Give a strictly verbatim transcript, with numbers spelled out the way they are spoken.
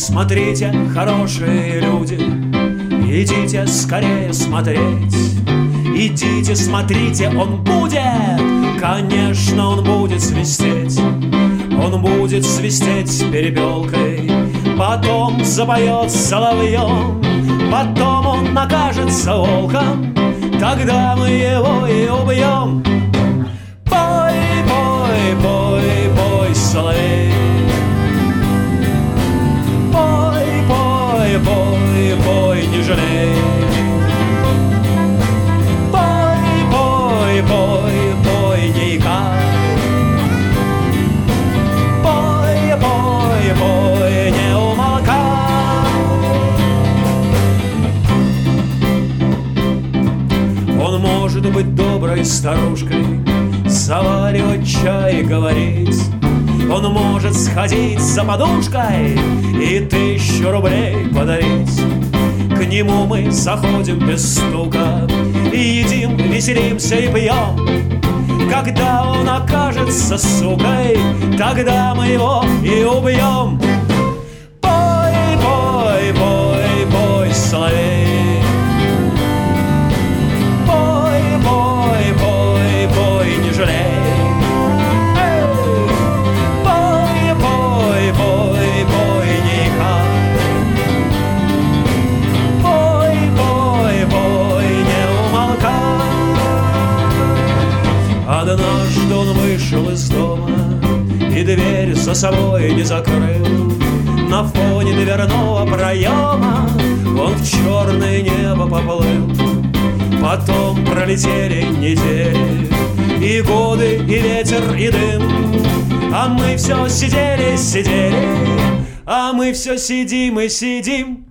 Смотрите, хорошие люди, идите скорее смотреть. Идите, смотрите, он будет, конечно, он будет свистеть. Он будет свистеть перепелкой, потом запоет соловьем, потом он окажется волком, тогда мы его и убьем. Пой, пой, пой, пой, соловей. Пой, пой, пой, пой, не жалей. Пой, пой, пой, пой, не икай. Пой, пой, пой, не умолкай. Он может быть доброй старушкой, заваривать чай и говорить. Он может сходить за подушкой и тысячу рублей подарить. К нему мы заходим без стука и едим, веселимся и пьем. Когда он окажется сукой, тогда мы его и убьем. Пой, пой, пой, пой, соловей. Пой, пой, пой, пой, не жалей. Однажды он вышел из дома и дверь за собой не закрыл. На фоне дверного проема он в черное небо поплыл. Потом пролетели недели, и годы, и ветер, и дым. А мы все сидели, сидели, а мы все сидим и сидим.